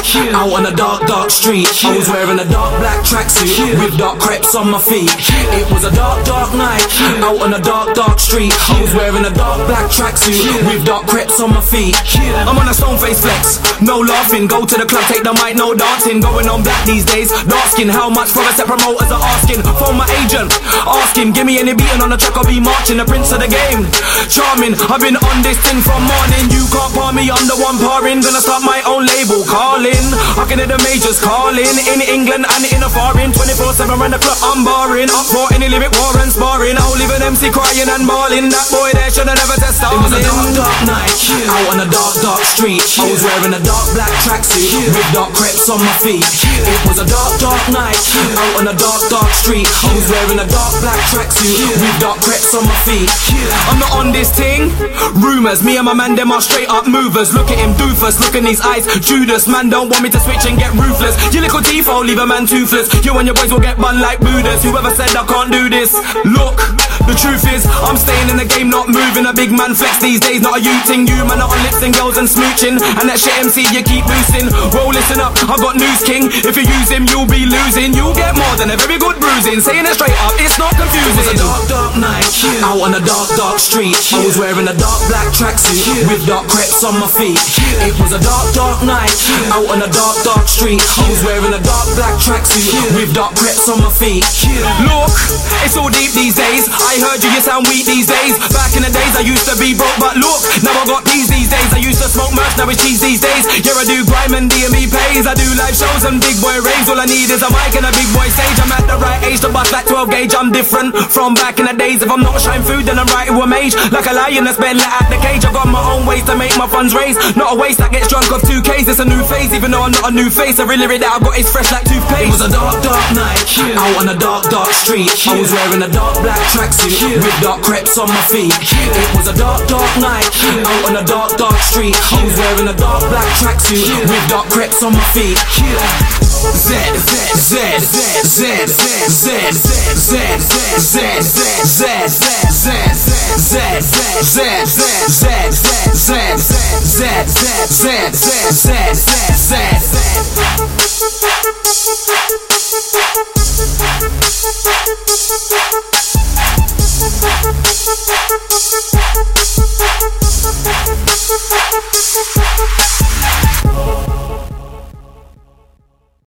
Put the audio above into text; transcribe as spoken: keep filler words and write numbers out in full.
out on a dark, dark street. I was wearing a dark black tracksuit with dark crepes on my feet. It was a dark, dark night, out on a dark, dark street. I was wearing a dark black tracksuit with dark crepes on my feet. I'm on a stone face flex, no laughing. Go to the club, take the mic, no dancing. Going on black these days, dark skin. How much for a set promoters are asking? Phone my agent, ask him, give me any beating on the track, I'll be marching. The prince of the game, charming. I've been on this thing from morning. You can't par me, I'm the one parring. Gonna start my own label, calling. I can hear the majors calling. In England and in a foreign, twenty-four seven round the clock, I'm barring. Up for any lyric war and sparring. I'll leave an M C crying and bawling. That boy there should've never test starting. It was a dark, dark night, out on a dark, dark street. I was wearing a dark black tracksuit with dark crepes on my feet. It was a dark, dark night, out on a dark, dark street. I was wearing a dark black tracksuit with dark crepes on my feet. I'm not on this thing, rumors. Me and my man, them are straight up movers. Look at him doofus, look in his eyes, Judas. Man don't want me to switch and get ruthless. Your little teeth, I'll leave a man toothless. You and your boys will get bun like Buddhas. Whoever said I can't do this, look, the truth is I'm staying in the game, not moving. A big man flex these days, not a you thing. You man are on lips and girls and smooching, and that shit M C you keep boosting. Well listen up, I've got news king. If you use him you'll be losing. You'll get more than a very good bruising. Saying it straight up, it's not confusing. It was a dark, dark night, out on a dark, dark street. I was wearing a dark black tracksuit with dark crepes on my feet. It was a dark, dark night, out on a dark, dark street. I was wearing a dark black tracksuit with dark crepes on my feet. Look, it's all deep these days. I heard you, you sound weak these days. Back in the days I used to be broke, but look, now I got peas these days. I used to smoke merch, now it's cheese these days. Yeah, I do grime and D M E pays. I do live shows and big boy raves. All I need is a mic and a big boy stage. I'm at the right age to bust like twelve gauge. I'm different from back in the days. If I'm not shine food, then I'm right to a mage. Like a lion that's been let out the cage. I got my own ways to make my funds raise. Not a waste that gets drunk off two K's. It's a new phase, even though I'm not a new face. Every lyric that I got is fresh like toothpaste. It was a dark, dark night, out on a dark, dark street. I was wearing a dark black tracksuit with dark crepes on my feet. It was a dark, dark night, out on a dark, dark street. I was wearing a dark black tracksuit with dark crepes on my feet. Z, Z, Z, Z, Z, Z, Z, Z, Z, Z, Z, Z, Z, Z.